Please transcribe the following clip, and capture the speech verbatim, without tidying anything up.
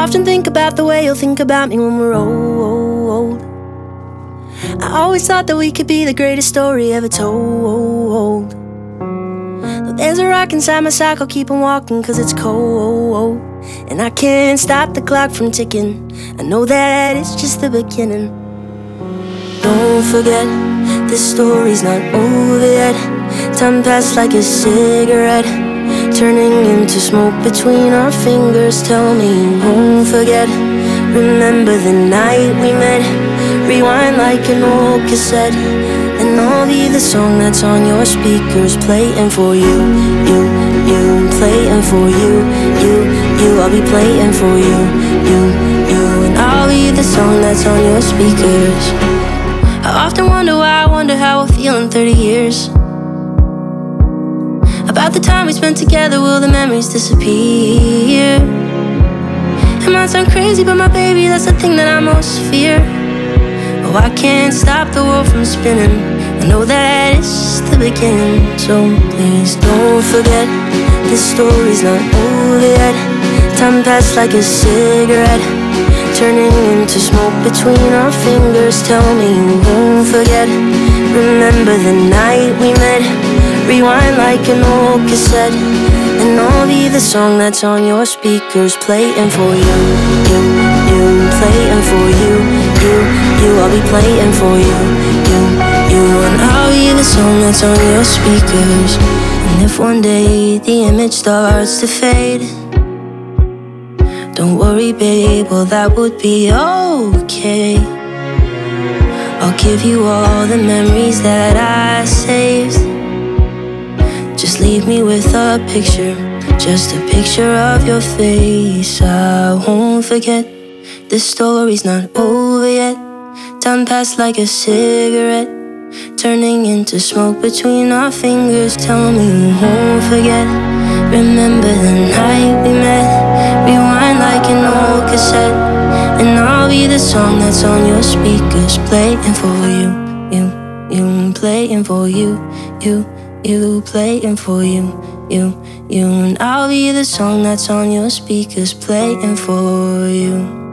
often think about the way you'll think about me when we're old. I always thought that we could be the greatest story ever told. Though there's a rock inside my sock, I'll keep on walking cause it's cold. And I can't stop the clock from ticking. I know that it's just the beginning. Don't forget, this story's not over yet. Time passed like a cigarette, turning into smoke between our fingers. Tell me you won't forget. Remember the night we met. Rewind like an old cassette, and I'll be the song that's on your speakers, playing for you, you, you, playing for you, you, you. I'll be playing for you, you, you, and I'll be the song that's on your speakers. I often wonder why, I wonder how I'll feel in thirty years. About the time we spent together, will the memories disappear? It might sound crazy, but my baby, that's the thing that I most fear. Oh, I can't stop the world from spinning. I know that it's just the beginning. So please don't forget, this story's not over yet. Time passed like a cigarette, turning into smoke between our fingers. Tell me you won't forget. Remember the night we met. Rewind like an old cassette, and I'll be the song that's on your speakers, playing for you, you, you, playing for you, you, you. I'll be playing for you, you, you, and I'll be the song that's on your speakers. And if one day the image starts to fade, don't worry, babe, well that would be okay. I'll give you all the memories that I saved. Just leave me with a picture, just a picture of your face. I won't forget, this story's not over yet. Time passed like a cigarette, turning into smoke between our fingers. Tell me you won't forget. Remember the night we met. Rewind like an old cassette, and I'll be the song that's on your speakers, playing for you, you, you, playing for you, you, you, playing for you, you, you, and I'll be the song that's on your speakers, playing for you.